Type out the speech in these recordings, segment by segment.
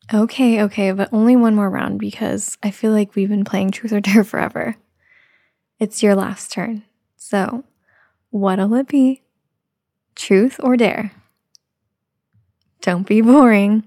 Okay, but only one more round because I feel like we've been playing Truth or Dare forever. It's your last turn. So, what'll it be? Truth or dare? Don't be boring.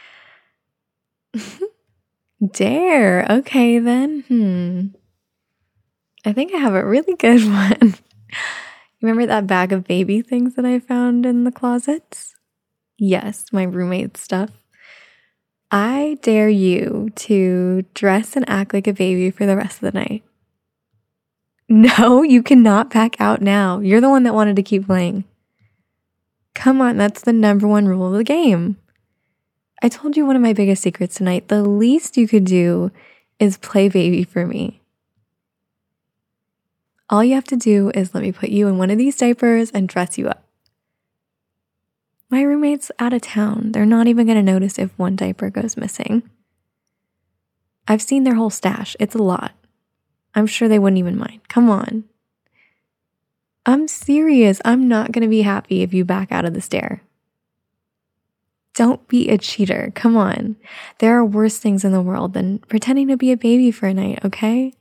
Dare. Okay, then. I think I have a really good one. Remember that bag of baby things that I found in the closets? Yes, my roommate's stuff. I dare you to dress and act like a baby for the rest of the night. No, you cannot back out now. You're the one that wanted to keep playing. Come on, that's the number one rule of the game. I told you one of my biggest secrets tonight. The least you could do is play baby for me. All you have to do is let me put you in one of these diapers and dress you up. My roommate's out of town. They're not even going to notice if one diaper goes missing. I've seen their whole stash. It's a lot. I'm sure they wouldn't even mind. Come on. I'm serious. I'm not going to be happy if you back out of this dare. Don't be a cheater. Come on. There are worse things in the world than pretending to be a baby for a night, okay?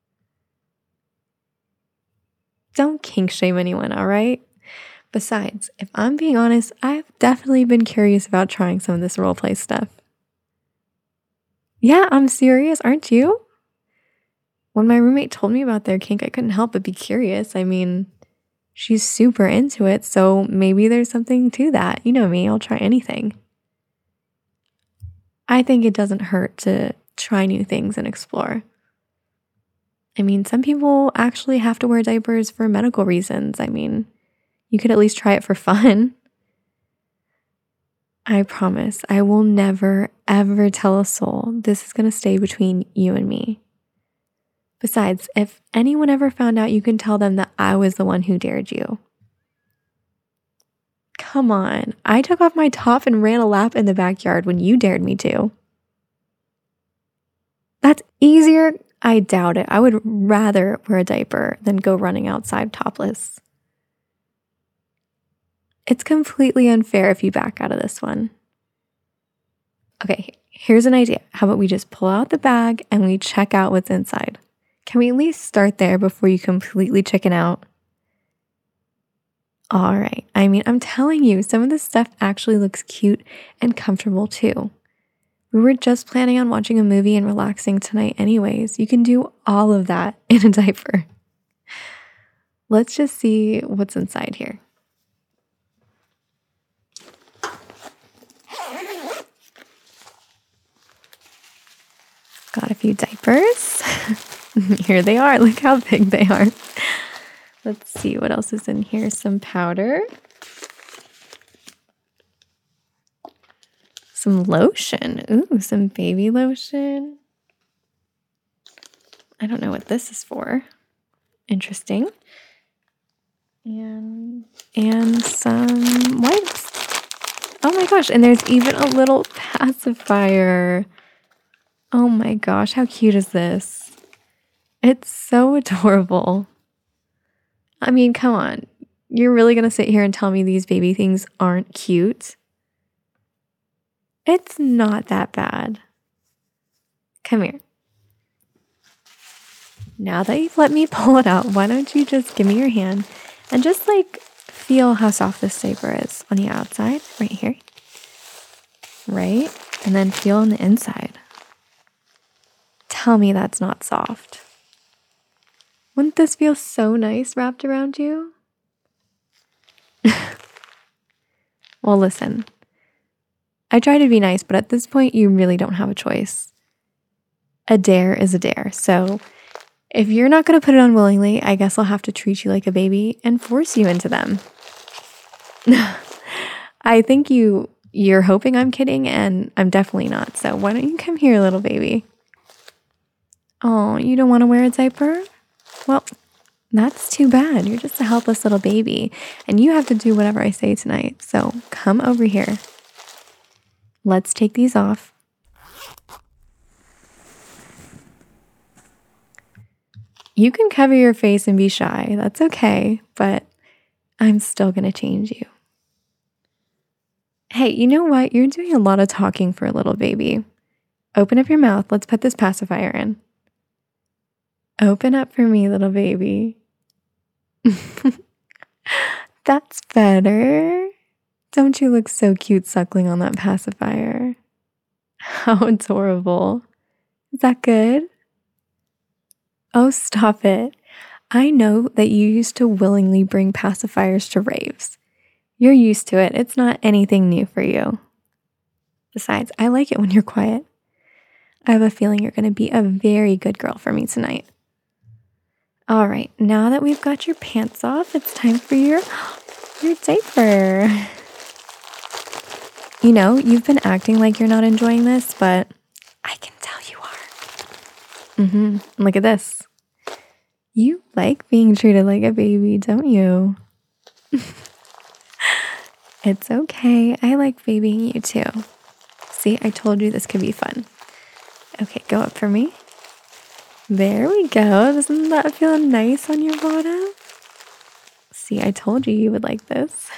Don't kink shame anyone, all right? Besides, if I'm being honest, I've definitely been curious about trying some of this roleplay stuff. Yeah, I'm serious, aren't you? When my roommate told me about their kink, I couldn't help but be curious. I mean, she's super into it, so maybe there's something to that. You know me, I'll try anything. I think it doesn't hurt to try new things and explore. I mean, some people actually have to wear diapers for medical reasons. I mean, you could at least try it for fun. I promise I will never, ever tell a soul. This is going to stay between you and me. Besides, if anyone ever found out, you can tell them that I was the one who dared you. Come on, I took off my top and ran a lap in the backyard when you dared me to. That's easier? I doubt it. I would rather wear a diaper than go running outside topless. It's completely unfair if you back out of this one. Okay, here's an idea. How about we just pull out the bag and we check out what's inside? Can we at least start there before you completely chicken out? All right. I mean, I'm telling you, some of this stuff actually looks cute and comfortable too. We were just planning on watching a movie and relaxing tonight anyways. You can do all of that in a diaper. Let's just see what's inside here. Got a few diapers. Here they are. Look how big they are. Let's see what else is in here. Some powder. Some lotion. Ooh, some baby lotion. I don't know what this is for. Interesting. And some wipes. Oh my gosh, and there's even a little pacifier. Oh my gosh, how cute is this? It's so adorable. I mean, come on. You're really going to sit here and tell me these baby things aren't cute? It's not that bad. Come here. Now that you've let me pull it out, why don't you just give me your hand and just like feel how soft this diaper is on the outside, right here. Right? And then feel on the inside. Tell me that's not soft. Wouldn't this feel so nice wrapped around you? Well, listen. I try to be nice, but at this point, you really don't have a choice. A dare is a dare. So if you're not going to put it on willingly, I guess I'll have to treat you like a baby and force you into them. I think you're hoping I'm kidding, and I'm definitely not. So why don't you come here, little baby? Oh, you don't want to wear a diaper? Well, that's too bad. You're just a helpless little baby, and you have to do whatever I say tonight. So come over here. Let's take these off. You can cover your face and be shy. That's okay, but I'm still going to change you. Hey, you know what? You're doing a lot of talking for a little baby. Open up your mouth. Let's put this pacifier in. Open up for me, little baby. That's better. Don't you look so cute suckling on that pacifier? How adorable. Is that good? Oh, stop it. I know that you used to willingly bring pacifiers to raves. You're used to it. It's not anything new for you. Besides, I like it when you're quiet. I have a feeling you're going to be a very good girl for me tonight. All right, now that we've got your pants off, it's time for your diaper. You know, you've been acting like you're not enjoying this, but I can tell you are. Look at this. You like being treated like a baby, don't you? It's okay. I like babying you too. See, I told you this could be fun. Okay, go up for me. There we go. Doesn't that feel nice on your bottom? See, I told you would like this.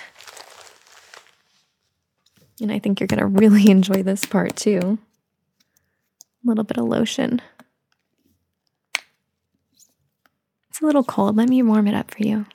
And I think you're going to really enjoy this part too. A little bit of lotion. It's a little cold. Let me warm it up for you.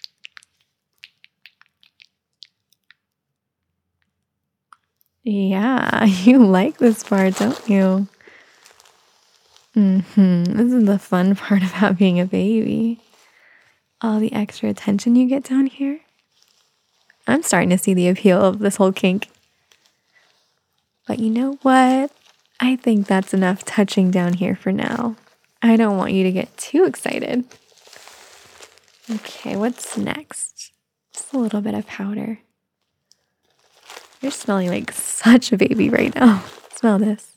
Yeah, you like this part, don't you? This is the fun part about being a baby. All the extra attention you get down here. I'm starting to see the appeal of this whole kink. But you know what? I think that's enough touching down here for now. I don't want you to get too excited. Okay, what's next? Just a little bit of powder. You're smelling like such a baby right now. Smell this.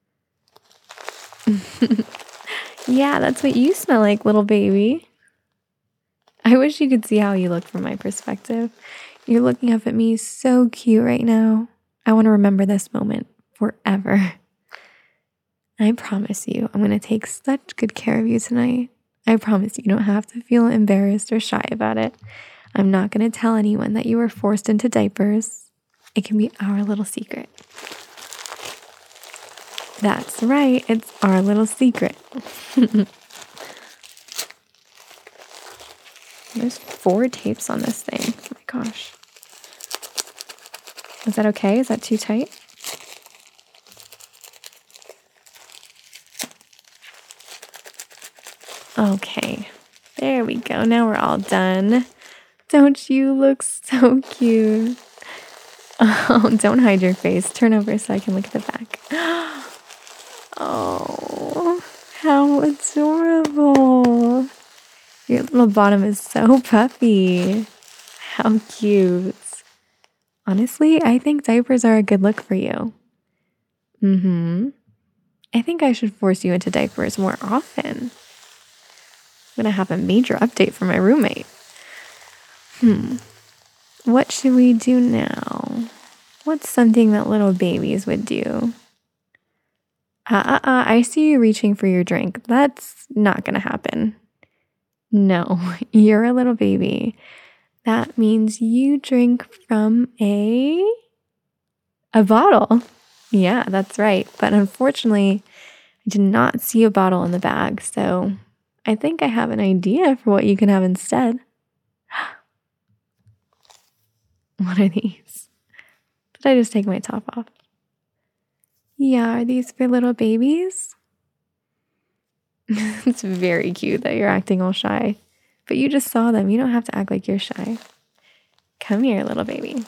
Yeah, that's what you smell like, little baby. I wish you could see how you look from my perspective. You're looking up at me so cute right now. I want to remember this moment forever. I promise you, I'm going to take such good care of you tonight. I promise you don't have to feel embarrassed or shy about it. I'm not going to tell anyone that you were forced into diapers. It can be our little secret. That's right, it's our little secret. There's 4 tapes on this thing. Oh my gosh. Is that okay? Is that too tight? Okay, there we go. Now we're all done. Don't you look so cute? Oh, don't hide your face. Turn over so I can look at the back. Oh, how adorable. Your little bottom is so puffy. How cute. Honestly, I think diapers are a good look for you. I think I should force you into diapers more often. I'm going to have a major update for my roommate. What should we do now? What's something that little babies would do? I see you reaching for your drink. That's not going to happen. No, you're a little baby. That means you drink from a bottle. Yeah, that's right. But unfortunately, I did not see a bottle in the bag, so I think I have an idea for what you can have instead. What are these? Did I just take my top off? Yeah, are these for little babies? It's very cute that you're acting all shy. But you just saw them. You don't have to act like you're shy. Come here, little baby.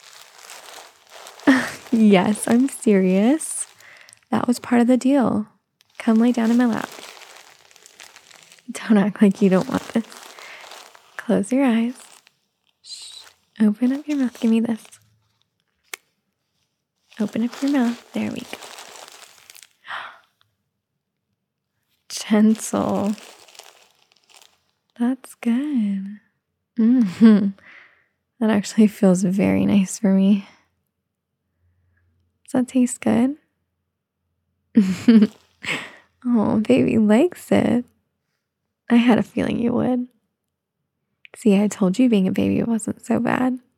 Yes, I'm serious. That was part of the deal. Come lay down in my lap. Don't act like you don't want this. Close your eyes. Shh. Open up your mouth. Give me this. Open up your mouth. There we go. Gentle. That's good. That actually feels very nice for me. Does that taste good? Oh, baby likes it. I had a feeling you would. See, I told you being a baby wasn't so bad.